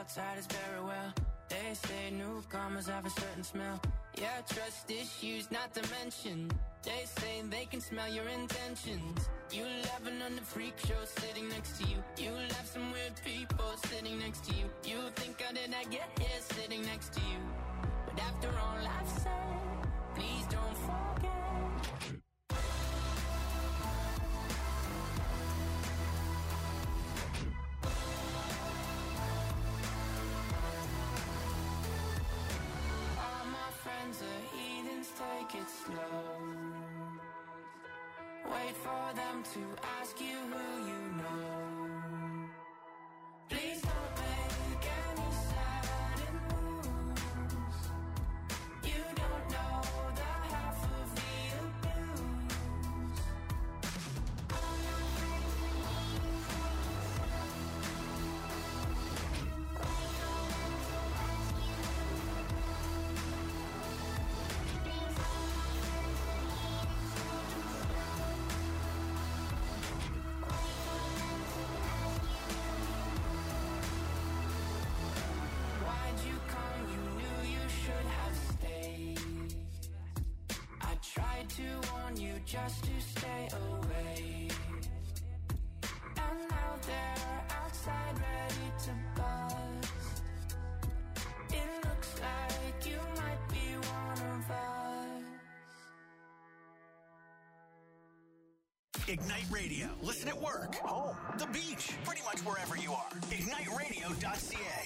outside is very well. They say newcomers have a certain smell. Yeah, trust issues not to mention. They say they can smell your intentions. You'll have another freak show sitting next to you. You'll have some weird people sitting next to you. You think how did I get here sitting next to you? But after all I've said, please don't forget. Friends are heathens, take it slow. Wait for them to ask you who you know. Please don't make any sudden moves. You don't know the half of the abuse. To warn you just to stay away. And now they're outside ready to buzz. It looks like you might be one of us. Ignite Radio. Listen at work, home, the beach, pretty much wherever you are. IgniteRadio.ca.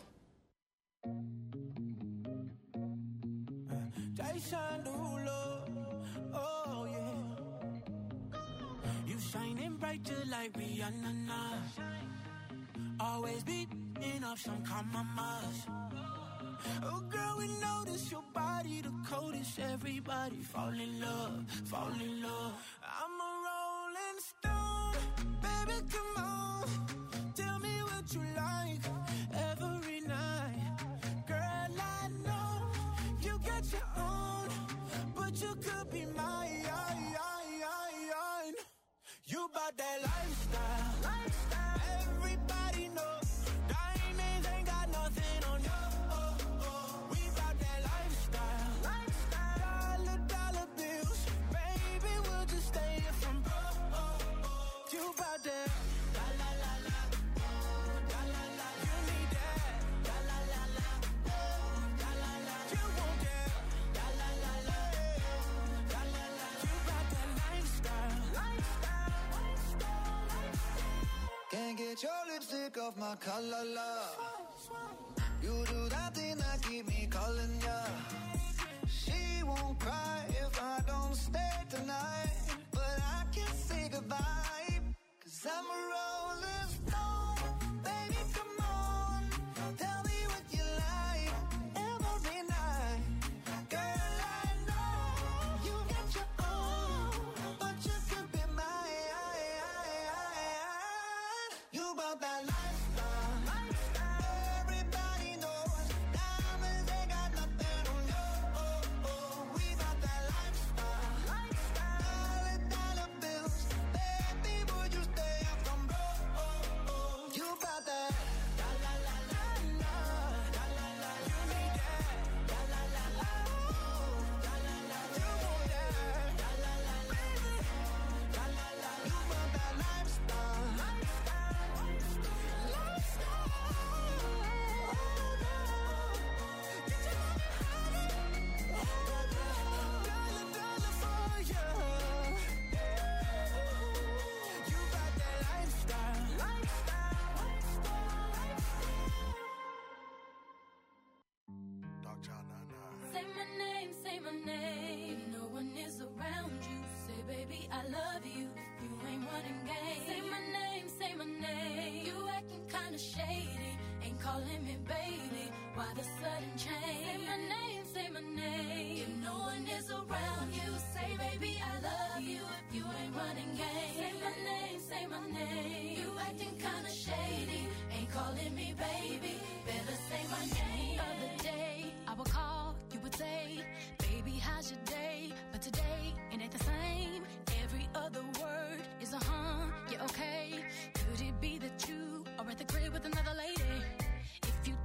Jason Derulo. Oh yeah, you shining bright just like Rihanna. Always beating off some compromise. Oh girl, we notice your body the coldest. Everybody fall in love, fall in love. I'm a rolling stone, baby, come on. Tell me what you like every night. Girl, I know you got your own, but you could be mine. You bout that lifestyle. Everybody knows diamonds ain't got nothing on you. We bout that lifestyle. Dollar bills, baby, we'll just stay here from you bout that. La la la la, la la la. You need that. La la la la, la la la. You want that. La la la la, la la la. You bout that lifestyle. Can't get your lipstick off my collar, love. You do that thing that keep me calling ya. She won't cry if I don't stay tonight, but I can't say goodbye, 'cause I'm a rolling stone. Baby, come on, tell me what you like every night. Girl, I know you got your own, but you could be mine. You about that lifestyle. Everybody knows diamonds ain't got nothing on you. We about that lifestyle. Dollar bills, baby, would you stay up from broke? You about that. La la la la la, la la la. You need that. La la la la, la la la. You want that. La la la baby. La la la. You about that lifestyle. Say my name, say my name. If no one is around you, say baby I love you. If you ain't running game, say my name, say my name. You acting kinda shady, ain't calling me baby. Why the sudden change? Say my name, say my name. If no one is around you, say baby I love you. If you ain't running game, say my name, say my name. You acting kinda shady, ain't calling me baby. Better say my name. Other day I would call, you would say, baby, how's your day? But today it ain't the same. Every other word is a yeah, okay. Could it be that you are at the crib with another lady? If you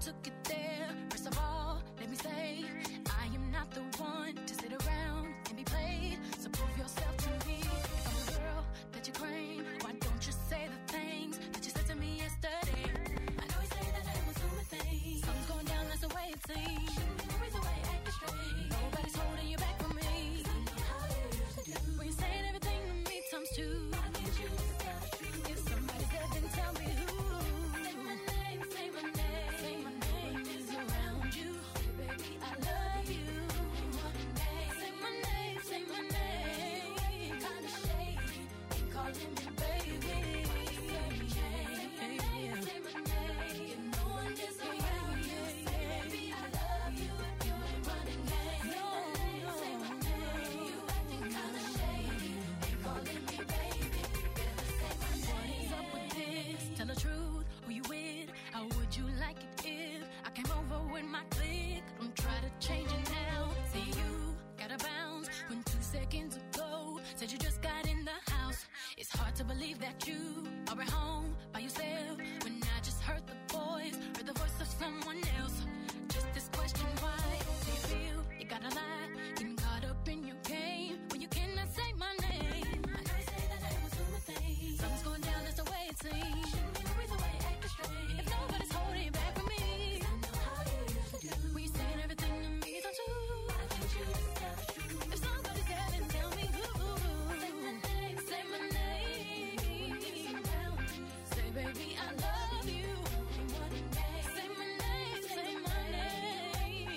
someone else. Just this question, why do you feel you gotta lie? Getting caught up in your game when you cannot say my name. I know you say that I am assuming things. Something's going down, that's the way it seems. Shouldn't be no reason why you acting strange. If nobody's holding you back from me, 'cause I know how you usually do. When you're saying everything to me, don't you? Why can't you just tell the truth? If somebody's there, then tell me who. Say my name, say my name. Say, baby, I love you. Say my name, say my name.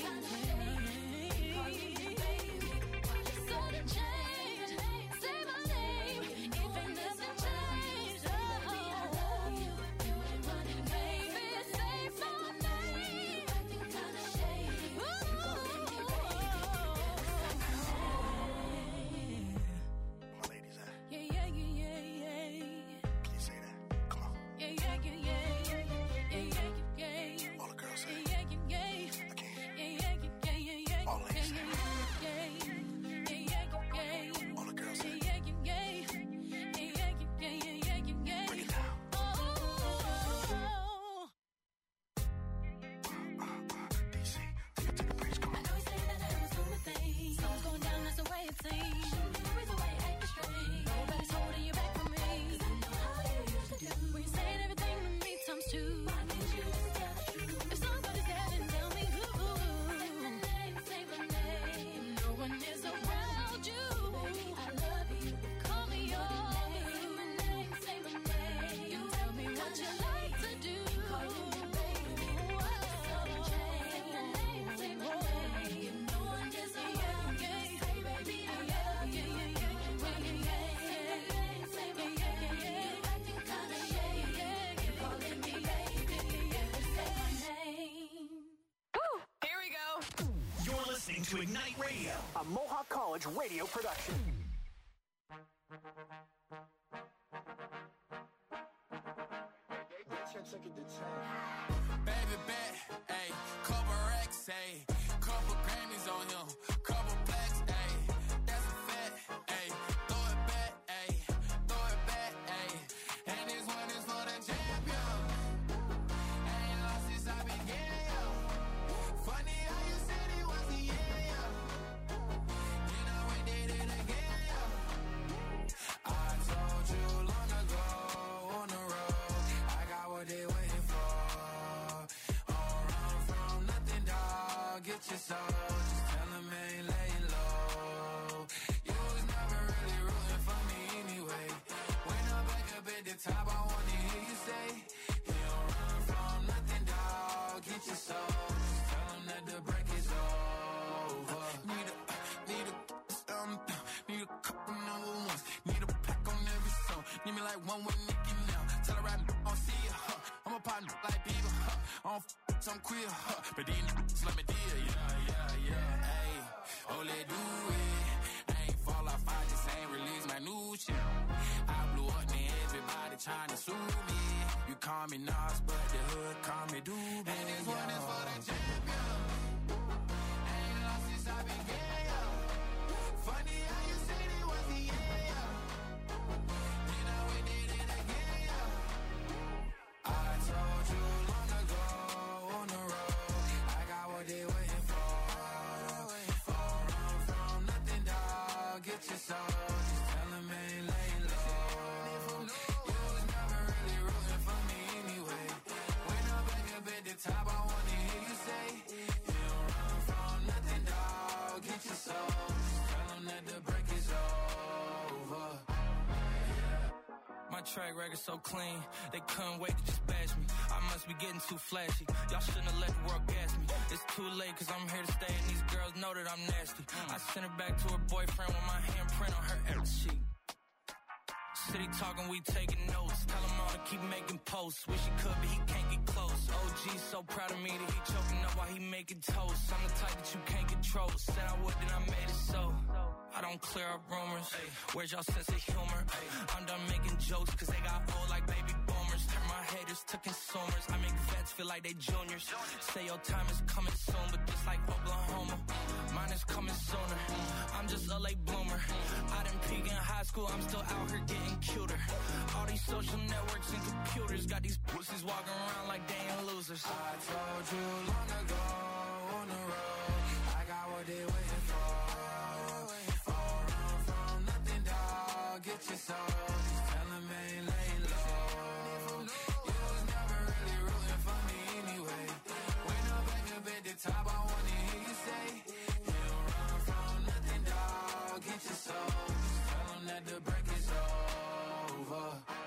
Sudden change, say my name. Even doesn't change. Oh, baby, I love you. You ain't running, baby. Say my name. Acting kinda shady. You gon' make me My ladies, yeah, yeah, yeah, yeah, yeah. can you say that? Come on. Yeah, yeah, yeah, yeah, yeah, yeah, yeah, yeah. All the girls say it. Yeah, yeah, yeah. Again. Yeah, yeah, yeah, yeah, yeah. All ladies say it. Yeah, yeah, yeah, yeah. All the girls say it. Yeah, yeah, yeah. Yeah, yeah, yeah, yeah, yeah. Break it down. Oh. DC, take it to the bridge. Come I on. know you say that I am assuming things. Something's going down, that's the way it seems. Shouldn't be no reason why you acting strange. Nobody's holding you back from me, 'cause I know how you usually do. When you're saying everything to me times two. Why can't you just tell the truth? If somebody's there, then tell me who. Say my name, say my name. No one is around you. Baby, I love you. Call me yours. Say my name, say my name. You tell me what you like to do. Calling me baby. Sudden change. Say my name, say my name. No one is around you. Say baby, I love you. Say my name, say my name. Acting kinda shady. Calling me baby. Say my name. Here we go. You're listening to Ignite Radio, a Mohawk College radio production. Baby bet, ayy, couple racks, ayy, couple Grammys on him, couple blacks, ayy, that's a fact, ayy, throw it back, ayy, throw it back, ayy, and this one is for the champion, ain't lost since I began, yo, funny how you said it was the end, yo, then I went did it again, yo, I told you long ago on the road, I got what they waiting for. Don't run from nothing, dog. Get your soul. Just tell them ain't laying low. You was never really rooting for me anyway. When I'm back up at the top, I wanna hear you say, you don't run from nothing, dog. Get your soul. Just tell them that the break is over. Need a couple number ones. Need a pack on every song. Need me like one with Nicki now. Tell her I don't see ya, huh. I'm a partner like Bieber, huh. I don't I'm queer, huh. But these niggas let me deal, yeah. Ayy, oh, let's do it. I ain't fall off, I just ain't release my new shit. I blew up, and everybody trying to sue me. You call me Nas, but the hood call me Doobie. And this one is for the champion. Ain't lost since I began, yo. Funny how you said it was the end, yo. Then I went did it again, yo. I told you long ago on the road, I got what they waiting for. Don't run from nothing, dog. Get your soul. Just tell them ain't laying low. You was never really rooting for me anyway. When I'm back up at the top, I wanna hear you say, you don't run from nothing, dog. Get your soul. Just tell them that the break is over. My track record so clean, they couldn't wait to just bash me. I must be getting too flashy. Y'all shouldn't have let the world gas me. It's too late, cause I'm here to stay, and these girls know that I'm nasty. I sent her back to her boyfriend with my handprint on her every sheet. City talking, we taking notes. Tell him all to keep making posts. Wish he could, but he can't get close. OG so proud of me that he choking up while he making toast. I'm the type that you can't control. Said I would, then I made it so. I don't clear up rumors. Where's y'all sense of humor? I'm done making jokes, cause they got old like baby boomers. Turn my haters to consumers. I make vets feel like they juniors. Say your time is coming soon, but just like Oklahoma, mine is coming sooner. I'm just a late bloomer. I didn't peak in high school, I'm still out here getting cuter. All these social networks and computers got these pussies walking around like they ain't losers. answers. I told you long ago on the road, I got what they waiting for. All run from nothing, dog. Get your soul. Just tell them ain't laying low. You was never really rooting for me anyway. When I'm back up at the top, I wanna hear you say, you don't run from nothing, dog. Get your soul. Just tell them that the break is over.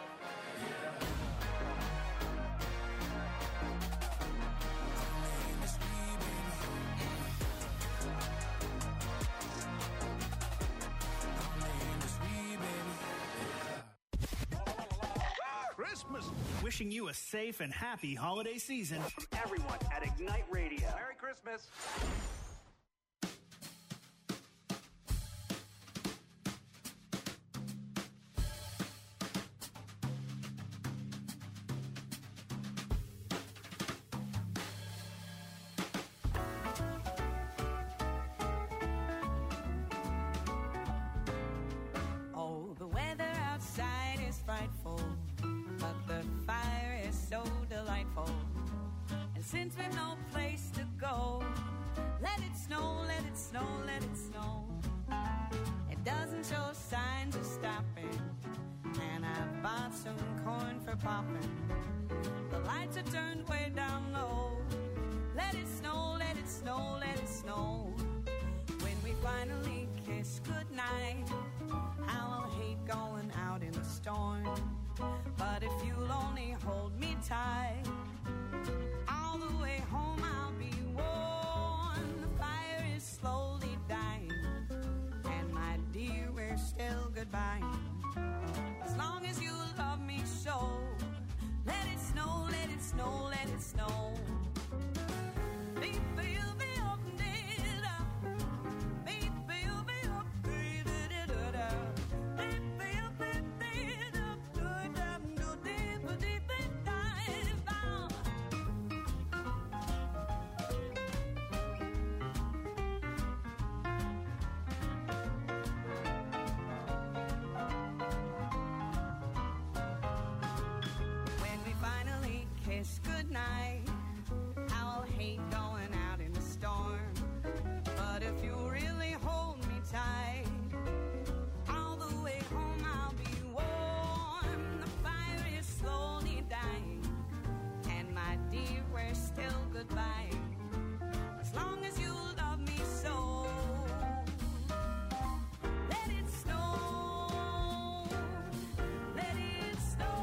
Christmas. Wishing you a safe and happy holiday season. Everyone at Ignite Radio. Merry Christmas. Oh, the weather outside is frightful, but the fire is so delightful. And since we've no place to go, let it snow, let it snow, let it snow. It doesn't show signs of stopping, and I've bought some corn for popping. The lights are turned way down low. Let it snow, let it snow, let it snow. When we finally kiss goodnight, I'll hate going out in the storm. But if you'll only hold me tight, all the way home I'll be warm. The fire is slowly dying, and my dear, we're still goodbye. As long as you love me so, let it snow, let it snow, let it snow. Goodnight, I'll hate going out in the storm. But if you really hold me tight, all the way home I'll be warm. The fire is slowly dying, and my dear, we're still goodbye. As long as you love me so, let it snow, let it snow.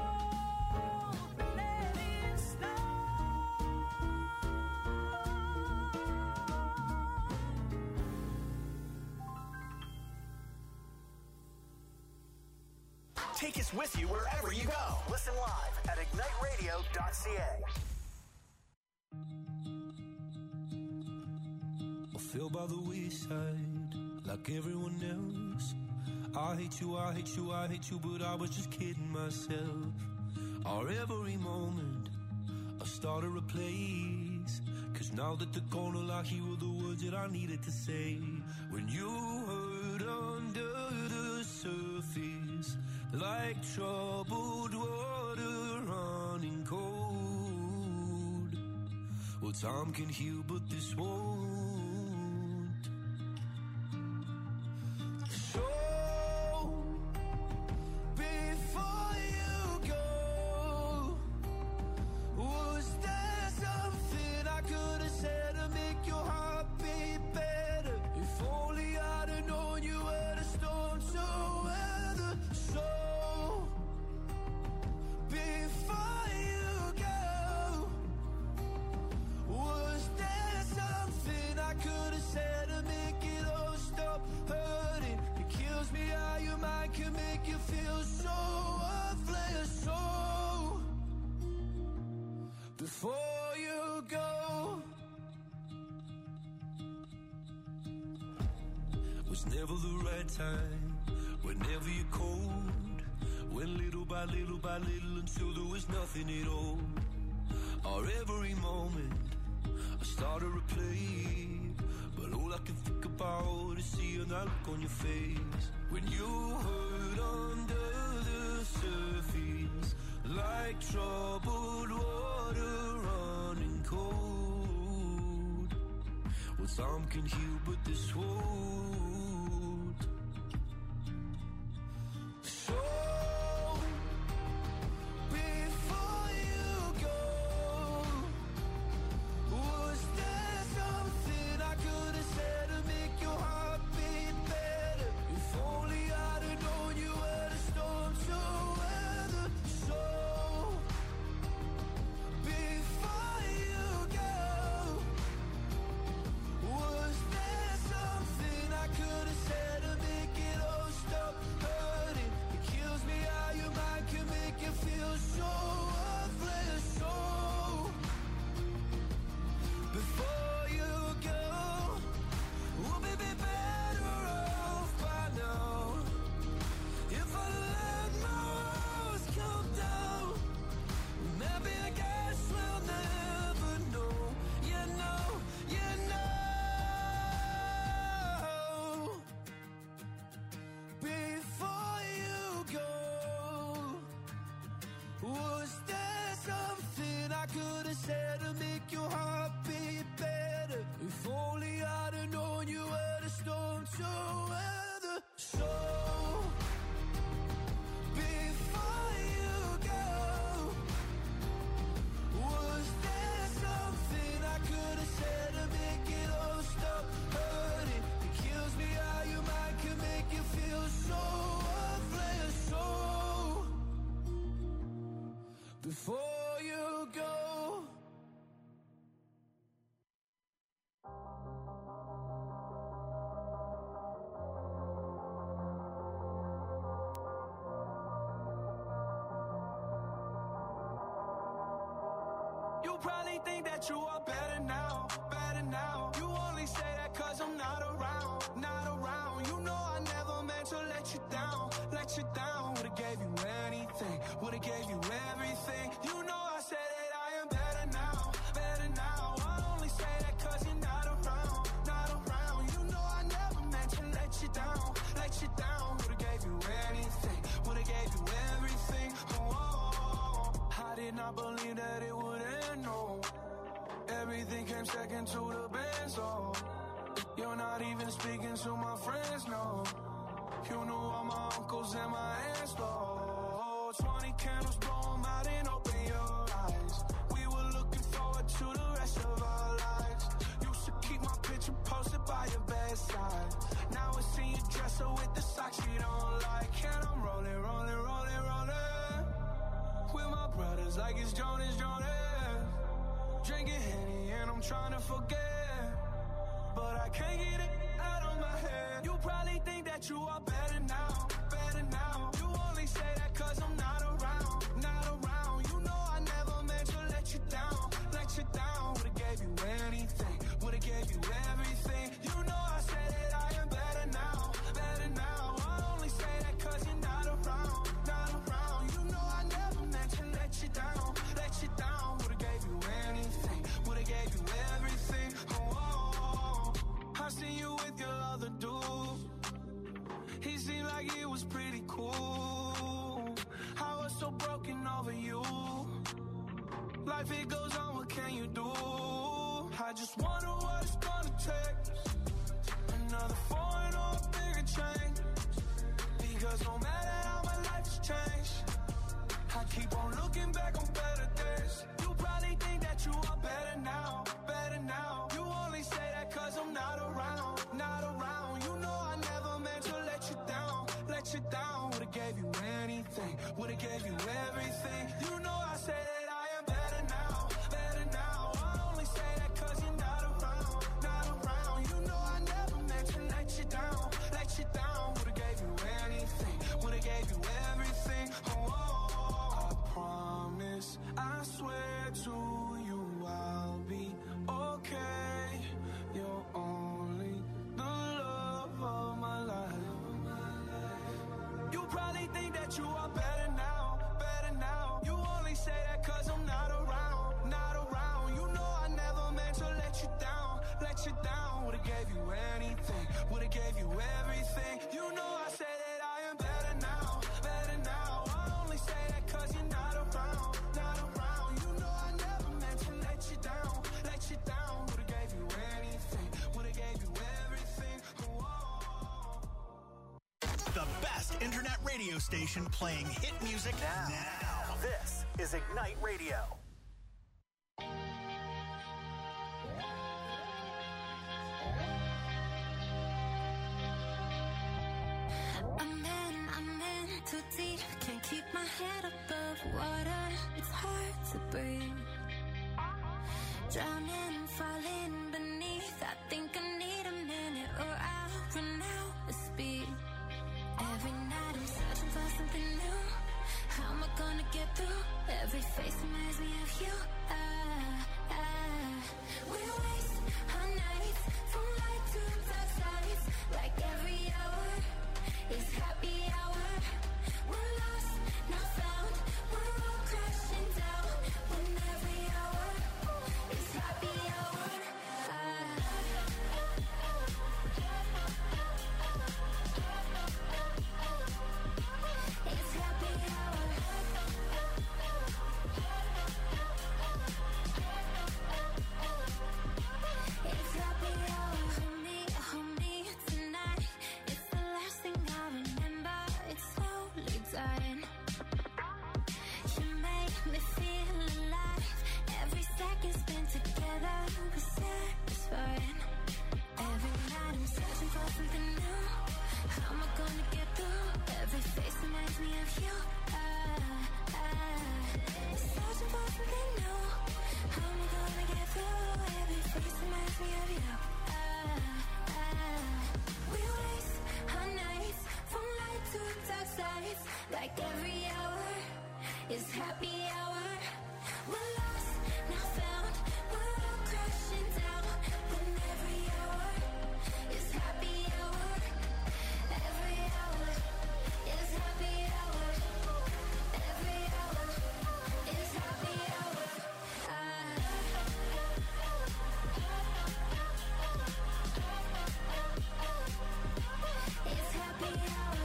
Take us with you wherever you go. Listen live at igniteradio.ca. I feel by the wayside like everyone else. I hate you, I hate you, I hate you, but I was just kidding myself. Our every moment I started a place, 'cause now that they're gone, all I hear were the words that I needed to say. When you hurt under the surface, like troubled water running cold. Well, time can heal, but this won't. So, before you go, was there something I could have said to make your heart beat better? If only I'd have known you were the storm to weather. So, before you go, was there something I could have said to make it all stop hurting? It kills me how your mind can make you feel so worthless. So, before you go, was never the right time, whenever you're cold. Went little by little by little until there was nothing at all. Our every moment I started to play, but all I can think about is seeing that look on your face. When you hurt under the surface, like troubled water some can heal, but this won't. So before you go, was there something I could have said to make your heart beat better? If only I'd have known you were the storm to weather. So before you go, was there something I could have said to make it all stop hurting? It kills me how your mind can make you feel so worthless. So before you go, we'll be better off by now. If I let my walls come down, maybe I guess we'll never know. You know, you know. Before you go, was there something I could have said to make your heart beat better? If only I'd have known you were the storm to weather. So before you go, was there something I could have said to make it all stop hurting? It kills me how your mind can make you feel so worthless. So before you go. You probably think that you are better now, better now. You only say that cause I'm not around, not around. You know I never meant to let you down, let you down. Would've gave you anything, would've gave you everything. You know I said that I am better now, better now. I only say that cause you're not around, not around. You know I never meant to let you down, let you down. Would've gave you anything, would've gave you everything. Oh, I did not believe that it would end, no. Everything came second to the band, so you're not even speaking to my friends, no. You knew all my uncles and my aunts, though. 20 candles, blow 'em out and open your eyes. We were looking forward to the rest of our lives. Used to keep my picture posted by your bedside. Now I see you dresser with the socks you don't like. And I'm rolling, rolling, rolling, rolling with my brothers like it's Jonas, Jonas. Drinking Henny and I'm trying to forget, but I can't get it out of my head. You probably think that you are better now, better now. You only say that cause I'm not around, not around. You know I never meant to let you down, let you down. Would've gave you anything, would've gave you everything. You know I said that I am better now, better now. I only say that cause you're not around, not around. You know I never meant to let you down, let you down. Would've gave you anything, would've gave you everything. Oh, I seen you with your other dude. He seemed like it was pretty cool. I was so broken over you. Life it goes on, what can you do? I just wonder what it's gonna take. Another foreign or a bigger change. Because no matter how my life has changed, I keep on looking back on better days. You probably think that you are better now, better now. You only say that cause I'm not around, not around. You know I never meant to let you down, let you down. Would've gave you anything, would've gave you everything. You know I said that I am better now, better now. I only say that cause you're not around, not around. You know I never meant to let you down, let you down. Would've gave you anything, would've gave you everything. Oh, I promise, I swear to you I'll be okay. You're only the love of my life. You probably think that you are better now, better now. You only say that cause I'm not around, not around. You know I never meant to let you down, let you down. Would've gave you anything, would've gave you everything. You know I say that I am better now, better now. I only say that cause you're not around, not around. You know I never meant to let you down, let you down. Would've gave you anything, would've radio station playing hit music now. This is Ignite Radio. I'm in too deep, can't keep my head above water. It's hard to breathe. Drowning, falling beneath. I think I need a minute or I'll run out of speed. Every night I'm searching for something new. How am I gonna get through? Every face reminds me of you. We waste our nights from light to dark sides. Like every hour is happy hour. We're lost, not found. We're all crashing down. When every hour is happy hour. It's happy hour. It's happy hour. Hold me tonight. It's the last thing I remember. It's slowly dying. You make me feel alive. Every second spent together was satisfying. Every night I'm searching for something new. How am I gonna get through? Every face reminds me of you. Searching for something new. How am I gonna get through? Every face reminds me of you. We waste our nights from light to dark sides. Like every hour is happy hour. We're lost, not found. We're all crashing down. When every hour is happy hour. Every hour is happy hour. Every hour is happy hour. It's happy hour.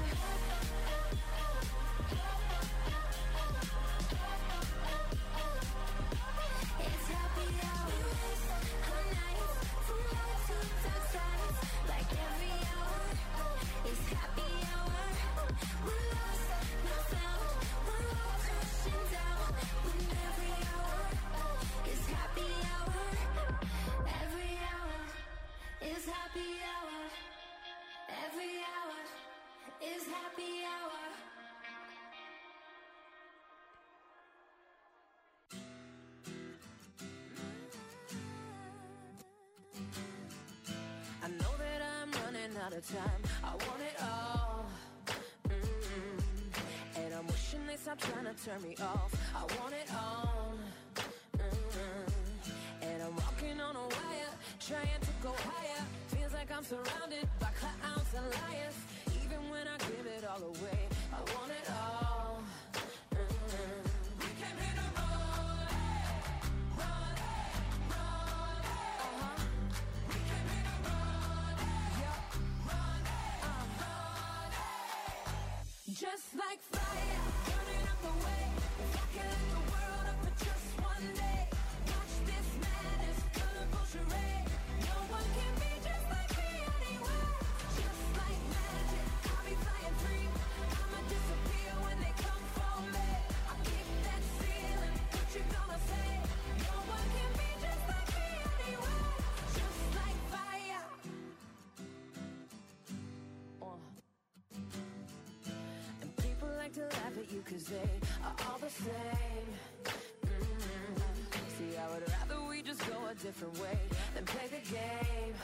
It's happy hour. Our nights from light to dark sides. Like every hour is happy hour. We're lost, not found. We're all crashing down. When every hour is happy hour. Every hour is happy hour. Every hour is happy hour. I know that I'm running out of time. I want it all. And I'm wishing they stop trying to turn me off. I want it all. And I'm walking on a wire, trying to go higher. Feels like I'm surrounded by clowns and liars. Even when I give it all away, I want it all. We came here to run, run, run. We came here to run, run, run. Just like fire, burning up the way. If I can light the world up for just one day. Watch this madness, colorful charade. No one can be just like me anywhere. Just like magic, I'll be flying free. I'ma disappear when they come for me. I'll kick that ceiling, what you gonna say? No one can be just like me anywhere. Just like fire. And people like to laugh at you 'cause they are all the same. See, I would rather we just go a different way than play the game.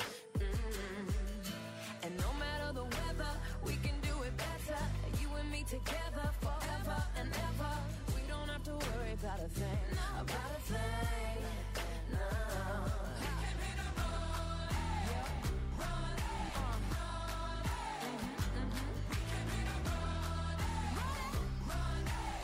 And no matter the weather, we can do it better. You and me together forever and ever. We don't have to worry about a thing, about a thing. No. We came here to run, run, We came here to run, run,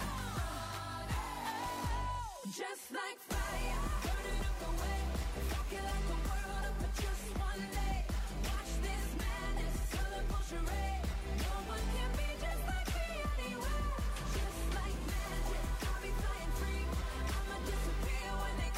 Just like fire, burning up the way. If I can light the world up for just one day. Watch this madness, colorful charade. No one can be just like me anywhere. Just like magic, I'll be flying free. I'ma disappear when they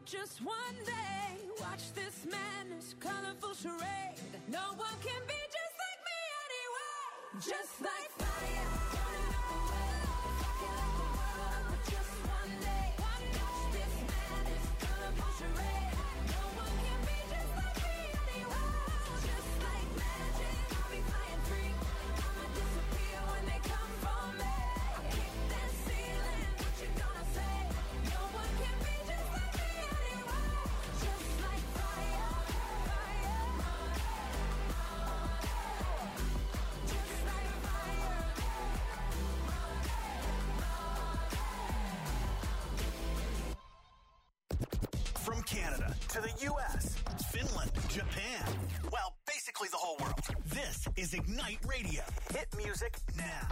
just one day. Watch this madness, colorful charade. No one can be just like me anyway. Just like fire, burning up the way. Rocking like the world, but just one day. Watch this madness, colorful charade. No one can be just like me anyway. Just like magic, I'll be flying free. I'ma disappear when they come for me. I kick that ceiling, what you gonna say? No one can be just like me anyway. Just like fire, fire. Just like fire. From Canada to the U.S., Finland, Japan, well, basically the whole world. This is Ignite Radio. Hit music now.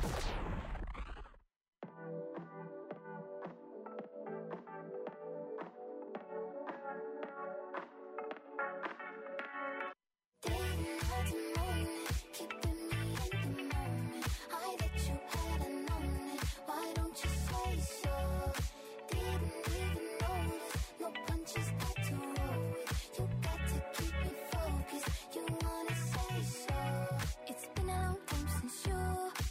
It's been a long time since you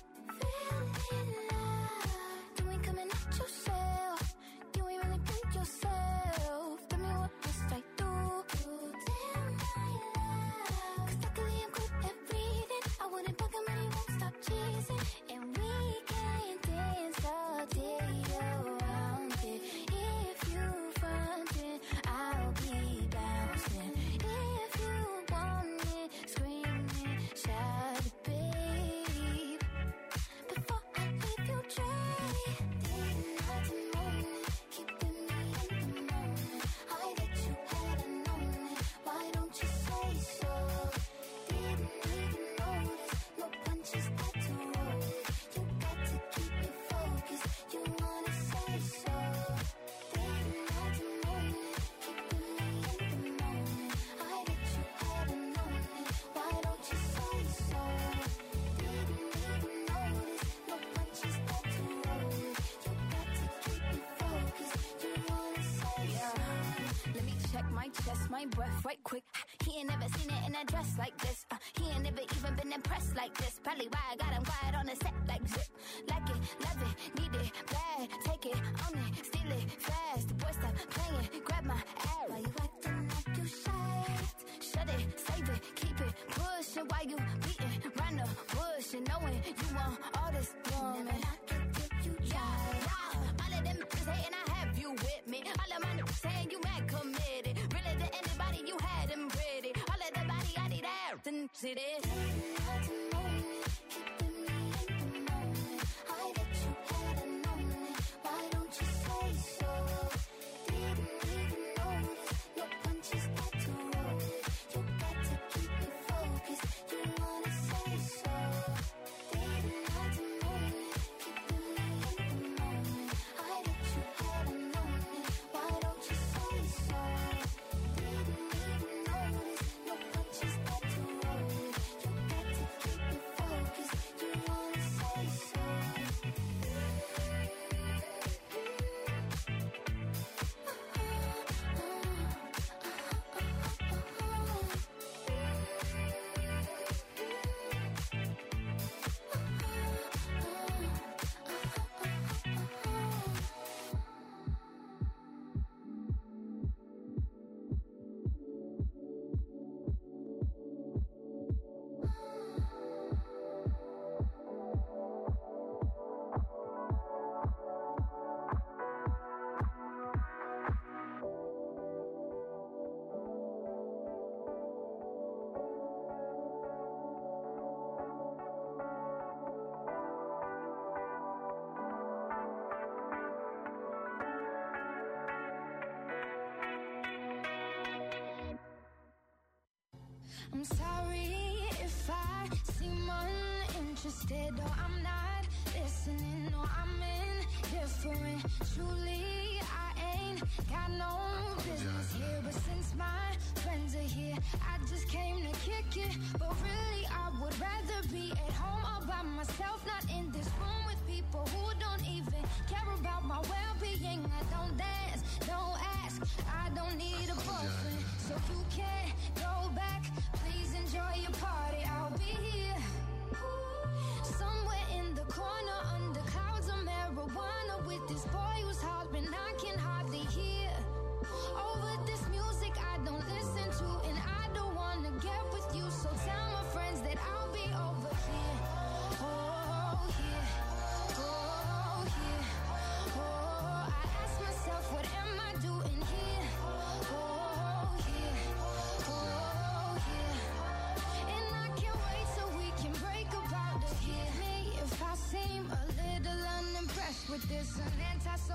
fell in love. You ain't coming out yourself. You ain't really been yourself. Tell me what must I do? Tell my love. 'Cause luckily I'm good at reading. I wouldn't bug him and he won't stop teasing. And we can dance all day around it. If you frontin', I'll be bouncing. If you want it, screaming, shout it, babe. Before I leave you dry, day and night and morning, keeping me in the moment. I that you hadn't known it. Why don't you say so? Didn't even notice. No punches got to roll it. You got to keep me focused. You wanna say so? Day and night and morning, keeping me in the moment. I that you hadn't known it. Why don't you say so? Didn't even notice. No punches got to roll it. You got to keep me focused. You wanna say so? Let me check my chest, my breath right quick. He ain't never seen it in a dress like this. He ain't never even been impressed like this. Probably why I got him quiet on the set like zip. Like it, love it, need it, bad. Take it, own it, steal it, fast. The boy stop playing, grab my ass. Why you acting like you shy? Shut it, save it, keep it pushing. While you beating round the bush and knowing you want all this woman. Yeah, all of them saying I have you with me. All of my niggas saying you mad committed. Really to anybody you had them pretty. All of the body I need out and see this. I that you hadn't known it. Why don't you say so? Didn't even notice. No punches got to roll it. You got to keep me focused. You wanna say so? Day and night and morning, keeping me in the moment. I that you hadn't known it. Why don't you say so? Didn't even notice. No punches got to roll it. You got to keep me focused. You wanna say so? I'm sorry if I seem uninterested or I'm not listening or I'm indifferent. Truly, I ain't got no business here, but since my friends are here, I just came to kick it. But really, I would rather be at home all by myself, not in this room with people who don't even care about my well-being. I don't dance, don't ask, I don't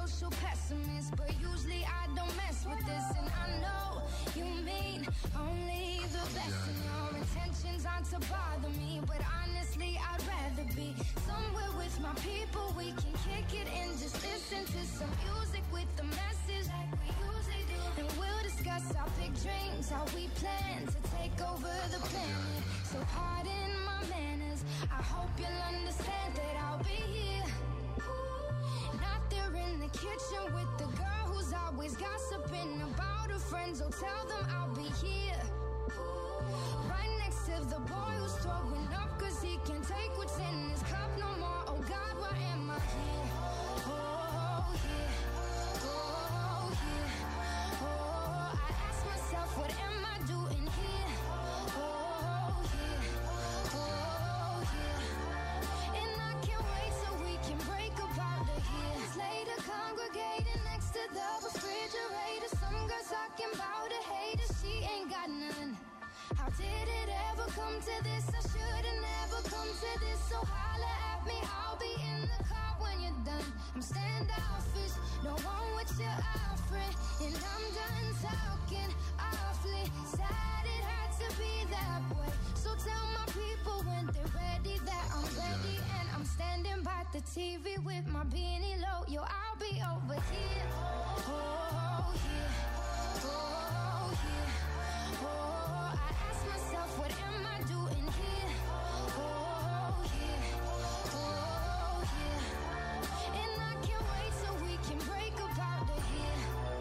social pessimist, but usually I don't mess with this. And I know you mean only the best, and your intentions aren't to bother me. But honestly, I'd rather be somewhere with my people. We can kick it and just listen to some music with the message like we usually do. And we'll discuss our big dreams, how we plan to take over the planet. So pardon my manners, I hope you'll understand that I'll be here. Not there in the kitchen with the girl who's always gossiping about her friends. Oh, tell them I'll be here. Right next to the boy who's throwing up cause he can't take what's in his cup no more. Oh God, why am I here? Oh yeah, oh yeah, oh, I ask myself, what am I doing here? Oh yeah, oh yeah, and I can't wait till we can break up out of here. Later congregating next to the refrigerator, some girls talking about a hater, she ain't got none. How did it ever come to this? I should've never come to this. So holla at me, I'll be in the car when you're done. I'm standoffish, don't want what you're offering, and I'm done talking awfully. Sad it had to be that way. So tell my people when they're ready that I'm ready, and I'm standing by the TV with my beanie low. Yo, I'll be over here. Oh yeah, oh yeah, oh. I ask myself, what am I doing here? Oh yeah, oh yeah, and I can't wait till we can break up out of here.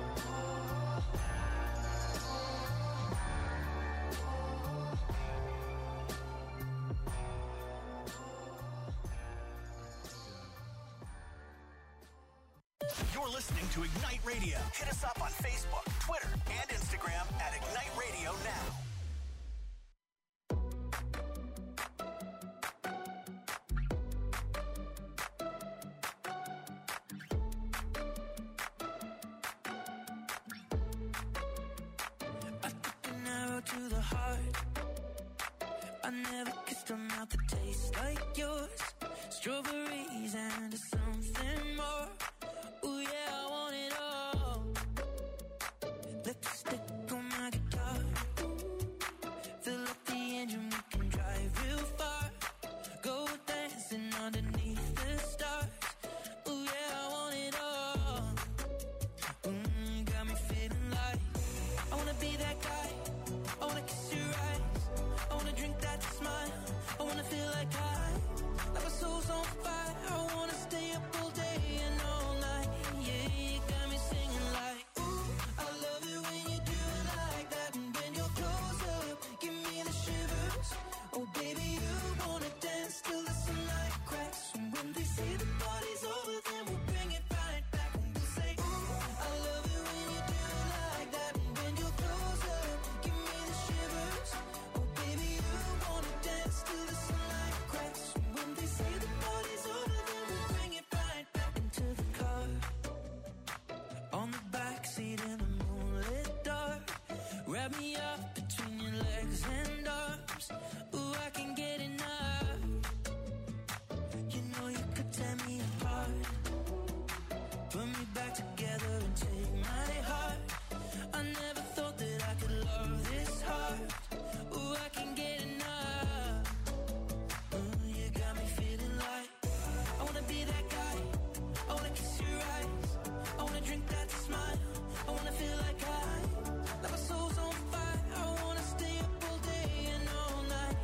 You're listening to Ignite Radio. Hit us up on Facebook, Twitter, and Instagram at Ignite Radio Now. I took an arrow to the heart. I never kissed a mouth that tastes like yours. Strawberries and something more. Ooh yeah, I want it all. Lipstick on my guitar. Fill up the engine, we can drive real far. Go dancing underneath the stars. Ooh yeah, I want it all. Got me feeling like I wanna be that guy. I wanna kiss your eyes. I wanna drink that smile. I wanna feel like my soul's on fire. I wanna stay up all day and all night. Yeah, you got me singing like, ooh, I love it when you do it like that. And when you're close up, give me the shivers. Oh baby, you wanna dance till the sunlight cracks. And when they say the party's over, then we'll bring it right back. And we'll say, ooh, I love it when you do it like that. And when you're close up, give me the shivers. Oh baby, you wanna dance till the sunlight cracks. And when they say the party's over, then we'll bring it right back into the car. On the backseat in the moonlit dark. Wrap me up between your legs and arms. Ooh, I can get enough. You know you could tear me apart. Put me back together and take my heart. I never thought that I could love this hard. Ooh, I can get enough. You got me feeling like I wanna be that guy. I wanna kiss your eyes. I wanna drink that smile. I wanna feel like my soul's on fire. I wanna stay up all day and all night.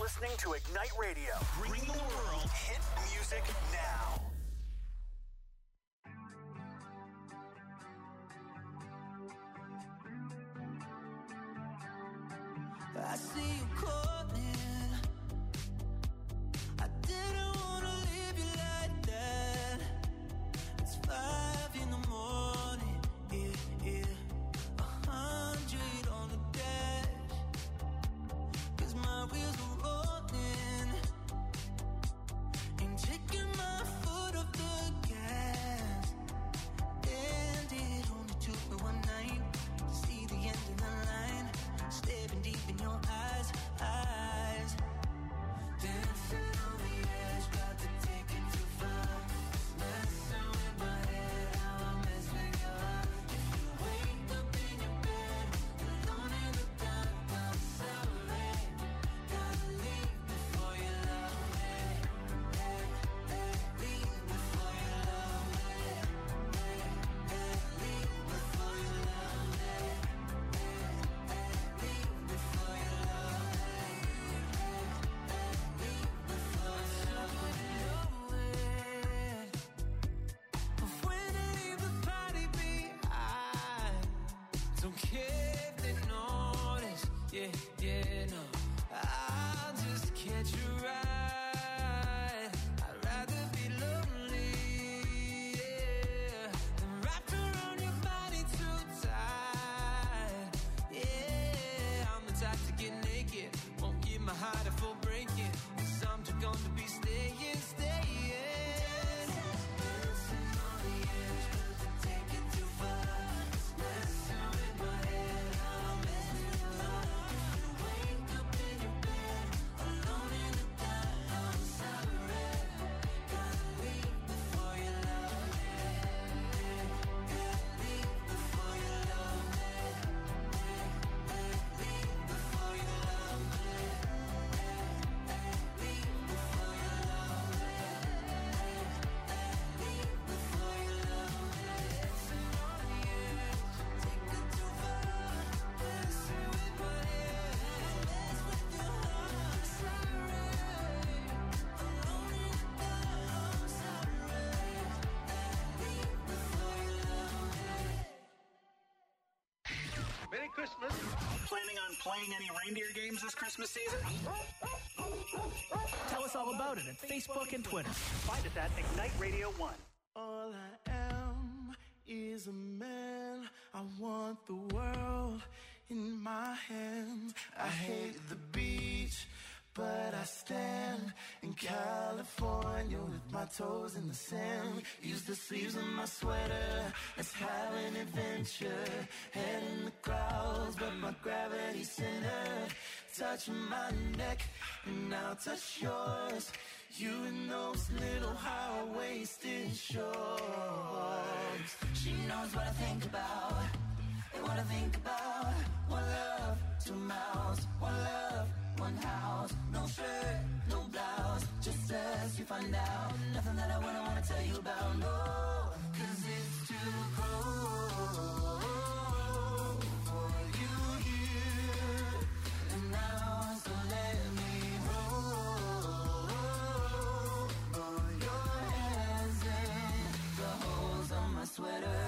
listening to Ignite Radio. Bring the world hit music now. I see you calling. I didn't wanna leave you like that. It's 5 in the morning, yeah. 100 on the dash. 'Cause my wheels are rolling. Ain't taking my foot off the gas. And it only took me one night to see the end of the line. Staring deep in your eyes. Dancing on the edge, got to take it too far. Messing with my head, how I mess with your heart. If you wake up in your bed, alone in the dark, I'm sorry. Gotta leave before you love me. Leave before you love me. Leave before you love me. Don't care if they notice, yeah, no. I'll just catch a ride. I'd rather be lonely, yeah, than wrapped around your body too tight. Yeah, I'm the type to get naked, won't give my heart a full breaking. 'Cause I'm just gonna be staying. Dancing on the edge, 'cause I take it too far. Messing with my head, how I mess with your heart. You wake up in your bed, alone in the dark, I'm sorry. Gotta leave before you love me. Leave before you love me. Leave before you love me. Leave before you love me. Leave before you love me. Dancing on the edge, take it too far. Messing with my head, mess with your heart. Sorry, alone in the dark, I'm sorry. Leave before you love me. Merry Christmas. Planning on playing any reindeer games this Christmas season? Tell us all about it at Facebook and Twitter. Find us at Ignite Radio 1. All I am is a man. I want the world in my hands. I hate the beach, but I stand in California with my toes in the sand. Use the sleeves of my sweater. Let's have an adventure. Head in the clouds, but my gravity centered. Touch my neck, and I'll touch yours. You in those little high-waisted shorts. She knows what I think about, and what I think about. One love, 2 mouths. One love, 1 house. No shirt, no blouse. Just as you find out. Nothing that I wouldn't want to tell you about. No, 'cause it's too cold for you here. And now, so let me hold your hands in the holes on my sweater.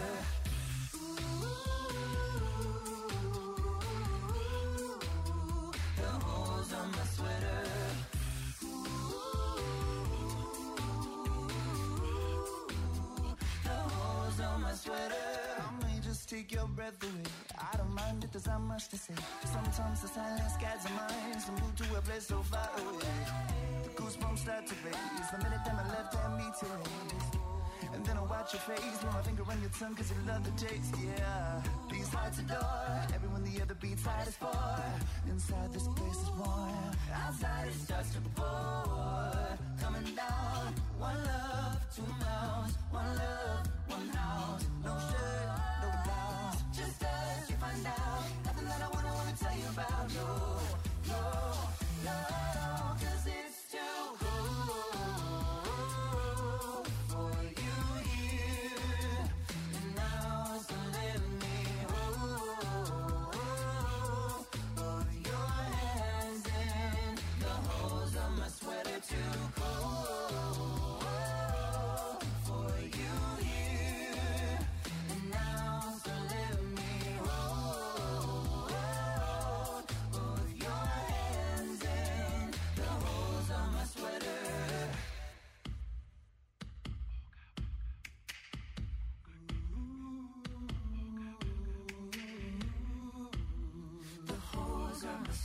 The holes on my sweater. The holes on my sweater. I may just take your breath away. I don't mind if there's not much to say. Sometimes the silence guides our minds and move to a place so far away. The goosebumps start to raise the minute that my left hand meets your raise. And then I watch your face, put my finger on your tongue 'cause you love the taste, yeah. These hearts adore everyone the other beats hide is for. Inside this place is warm, outside it starts to pour. Coming down, 1 love, 2 mouths. 1 love, 1 house. No shirt, no blouse. Just as you find out. Nothing that I wouldn't want to tell you about. No, no, no, 'cause it's too cold for you here. And now, so let me hold your hands in the hole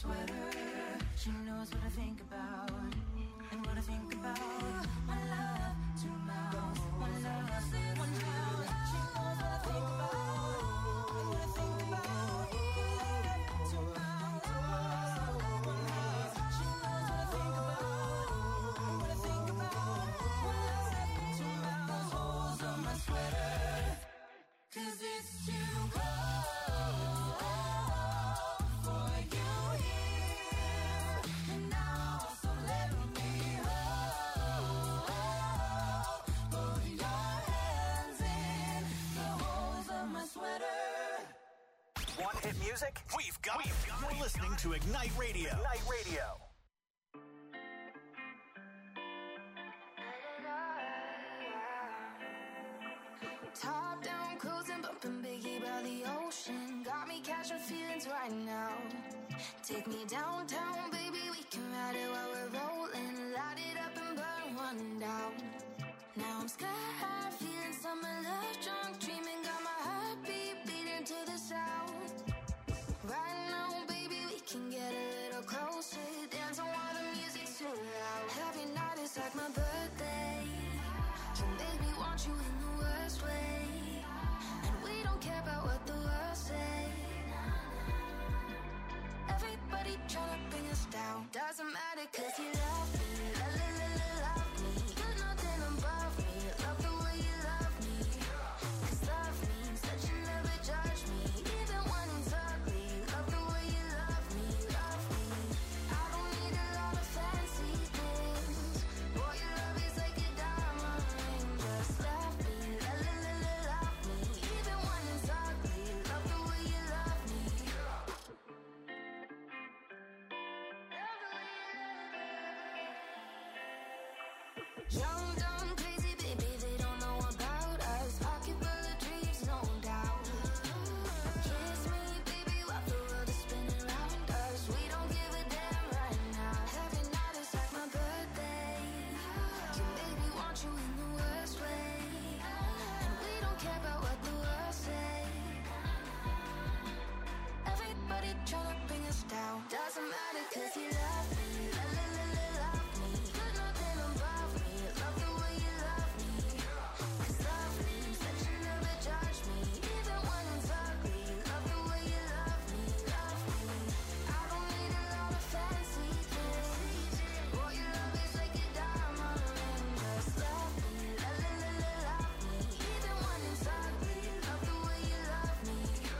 sweater. She knows what I think about, and what I think about. One love, two mouths. One love, one mouth. She knows what I think about, and what I think about. One love, two mouths. One mouth. She knows what I think about, and what I think about. One love, two mouths. Holes on my sweater, 'cause it's too cold for you here. And now, so let me hold. Put your hands in the holes of my sweater. Want hit music? We've got it. You're listening to Ignite Radio. Ignite Radio. Top down, cruising, bumping Biggie by the ocean. Got me catching feelings right now. Take me downtown, baby, we can ride it while we're rolling. Light it up and burn one down. Now I'm sky high, feeling summer love, drunk, dreaming. Got my heartbeat beating to the sound. Right now, baby, we can get a little closer. Dancing while the music's too loud. Every night is like my birthday. Can baby want you in the worst way, and we don't care about what the world say. Everybody tryna bring us down. Doesn't matter 'cause you love me, love me. You're nothing above me. Love the way you love me. 'Cause love means that you never judge me, even when it's ugly. Love the way you love me, love me. I don't need a lot of fancy things. Boy, your love is like a diamond ring. Just love me, love me. Even when it's ugly. Love the way you love me. Young, dumb, crazy, baby, they don't know about us. Pocket full of dreams, no doubt. Kiss me, baby, while the world is spinning around us. We don't give a damn right now. Every night is like my birthday. Can baby want you in the worst way, and we don't care about what the world say. Everybody tryna bring us down. Doesn't matter 'cause you love me, love me. You're nothing above me. Love the way you love me. 'Cause love means that you never judge me, even when it's ugly. Love the way you love me, love me. I don't need a lot of fancy things. Boy, your love is like a diamond ring. Just love me, love me. Even when it's ugly. Love the way you love me.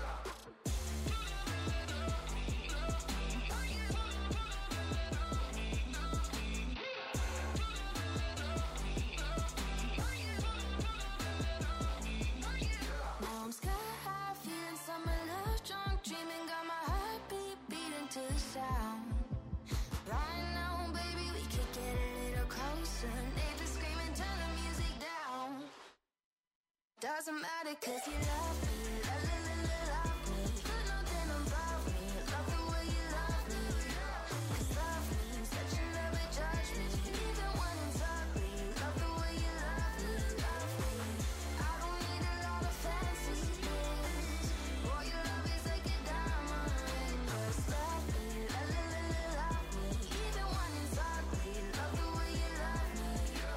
Now I'm sky high, feeling summer love, drunk, dreaming. Got my heartbeat beating to the sound. Right now, baby, we could get a little closer. Neighbors screaming, turn the music down. Doesn't matter 'cause you love me, love me. You're nothing above me. Love the way you love me. 'Cause love means that you never judge me, even when it's ugly. Love the way you love me, love me. I don't need a lot of fancy things. Boy, your love is like a diamond ring. Just love me, love me. Even when it's ugly. Love the way you love me.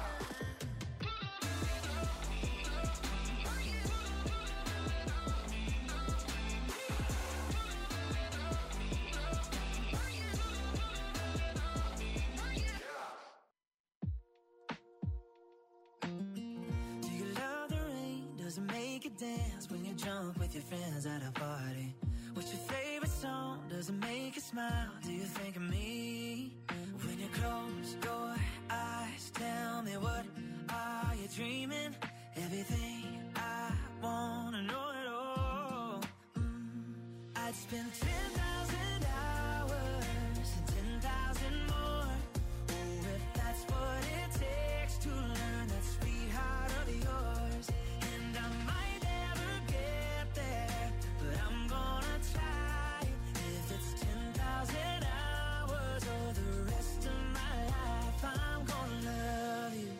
Do you love the rain? Does it make you dance when you're drunk with your friends at a party? What's your favorite song? Does it make you smile? Do you think of me? When you close your eyes, tell me, what are you dreaming? Everything I wanna know at all. I'd spend 10,000 hours and 10,000 more. Oh, if that's what it takes to learn that sweet heart of yours. And I might never get there, but I'm gonna try. If it's 10,000 hours or the rest of my life, I'm gonna love you.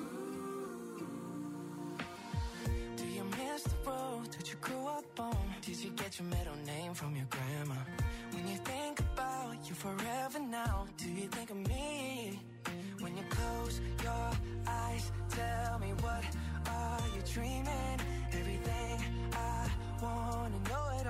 Do you miss the road that you grew up on? Do you did you get your middle name from your grandma? When you think about you forever now, do you think of me? When you close your eyes, tell me what are you dreaming? Everything I wanna know it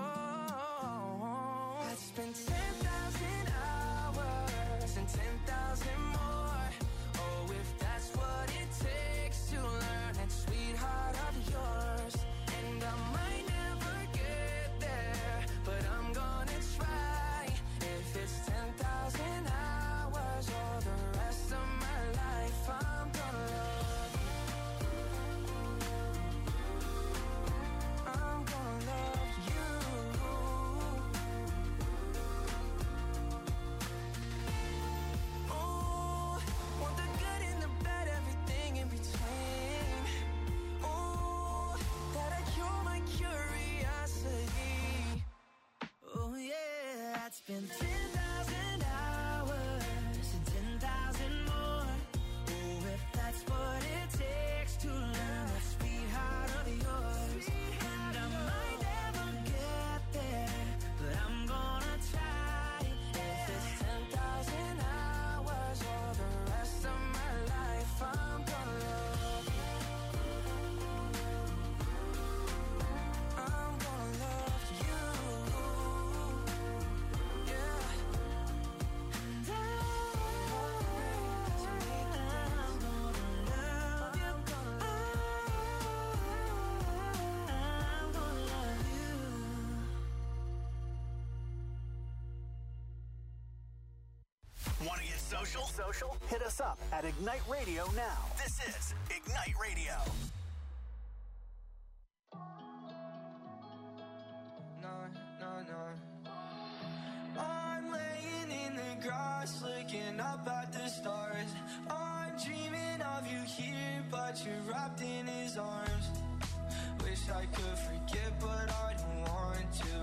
all. I'd spend 10,000 hours and 10,000 more. Oh, if that's what it takes to learn that sweetheart of yours. And I might never get there, but I'm gonna try. If it's 10,000 hours or the rest of my life, I'm gonna love you. I'm gonna love you. Oh, want the good and the bad, everything in between. Oh, that'll cure my curiosity. Oh yeah, I'd spend 10,000 hours and 10,000 more. Oh, if that's what it takes to learn that sweetheart of yours. And I might never get there, but I'm gonna try. If it's 10,000 hours or the rest of my life, I'm gonna love you. I'm gonna love you. Yeah. And I'm gonna love you. I'm gonna love you. Want to get social? Hit us up at Ignite Radio now. This is Ignite Radio. No. I'm laying in the grass, looking up at the stars. I'm dreaming of you here, but you're wrapped in his arms. Wish I could forget, but I don't want to.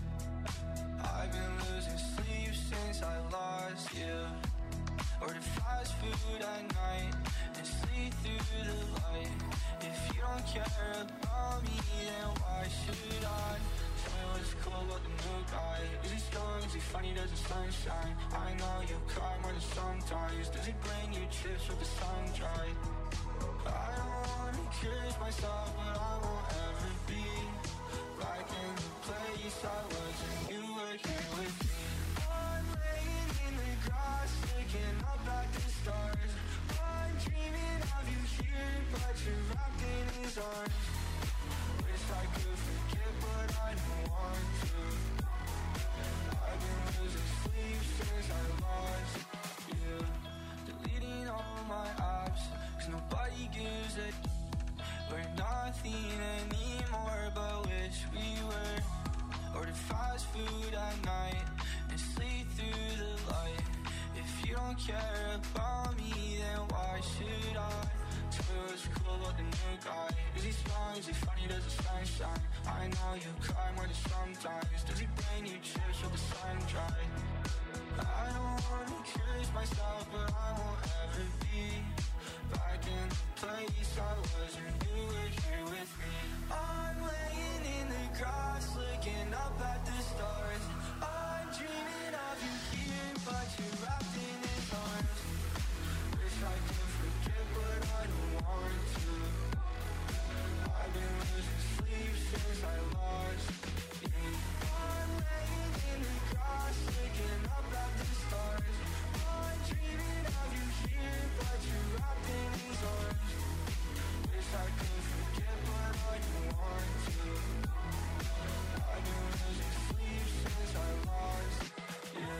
I've been losing sleep since I lost you. Order fast food at night and sleep through the light. If you don't care about me, then why should I? Tell me what's cool about the new guy. Is he strong? Is he funny? Does the sun shine? I know you cry more than sometimes. Does he bring you chips with the sun dry? I don't wanna curse myself, but I won't ever be back in the place I was when you were here with me. I'm laying in the grass, looking up at the stars. I'm dreaming of you here, but you're wrapped in his arms. Wish I could forget, but I don't want to. I've been losing sleep since I lost you. Deleting all my apps, 'cause nobody gives a we're nothing anymore, but wish we were. Order fast food at night and sleep through the light. If you don't care about me, then why should I? Tell me what's cool about the new guy. Is he strong? Is he funny? Does the sun shine? I know you cry more than sometimes. Does he bring you chips with the sun dry? I don't wanna curse myself, but I won't ever be back in the place I was when you were here with me. I'm laying in the grass, looking up at the stars. I'm dreaming of you here, but you're wrapped in his arms. Wish I could forget, but I don't want to. I've been losing sleep since I lost you. I'm laying in the grass, looking up at the stars. I'm dreaming of you here, but you're wrapped in his arms. Wish I could forget, but I don't want to. I've been losing sleep since I lost you.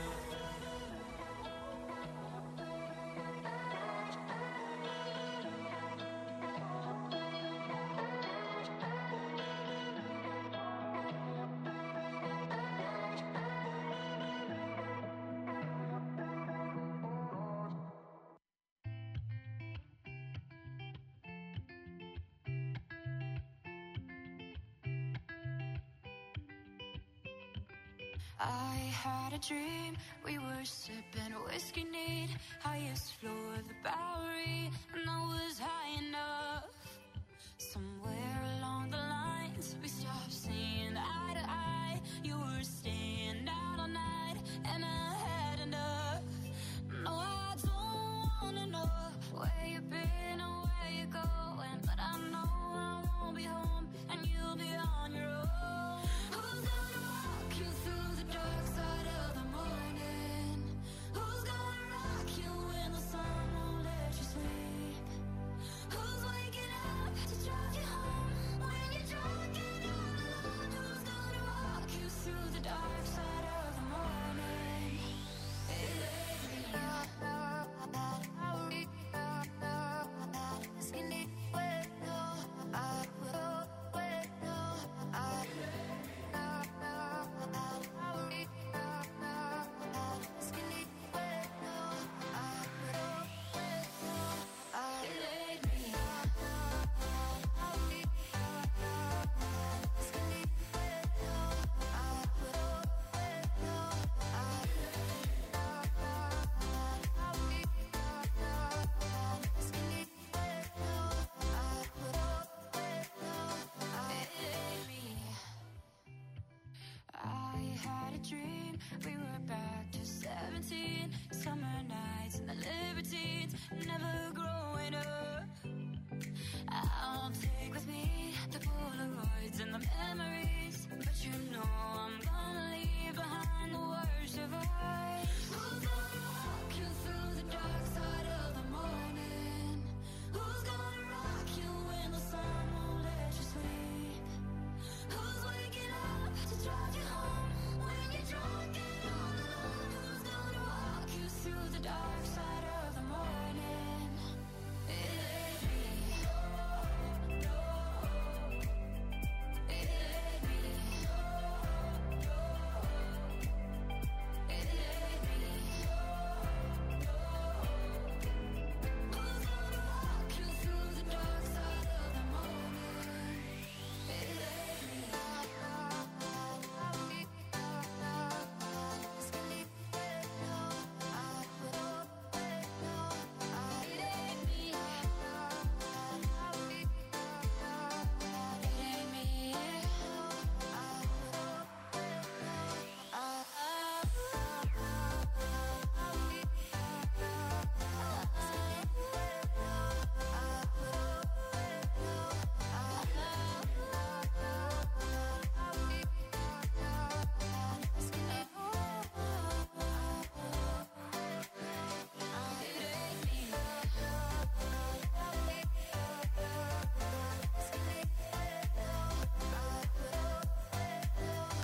I had a dream, we were sipping whiskey neat, highest floor of the Bowery, and I was high enough. Somewhere along the lines, we stopped seeing eye to dark side of the morning. It laid me skinny wet, no, I will wet, no, I skinny wet, no, I will wet, no, it laid me skinny wet, no, I will wet, no, I skinny wet, no, I will wet, no, it laid me. I had a dream, we were back to 17. Summer nights and the libertines, never growing up. I'll take with me the Polaroids and the memories, but you know I'm gonna leave behind the worst of us. Who's gonna walk you through the dark side of the morning? Who's gonna rock you when the sun won't let you sleep? Who's waking up to drive you home when you're drunk and all alone? Who's gonna walk you through the dark side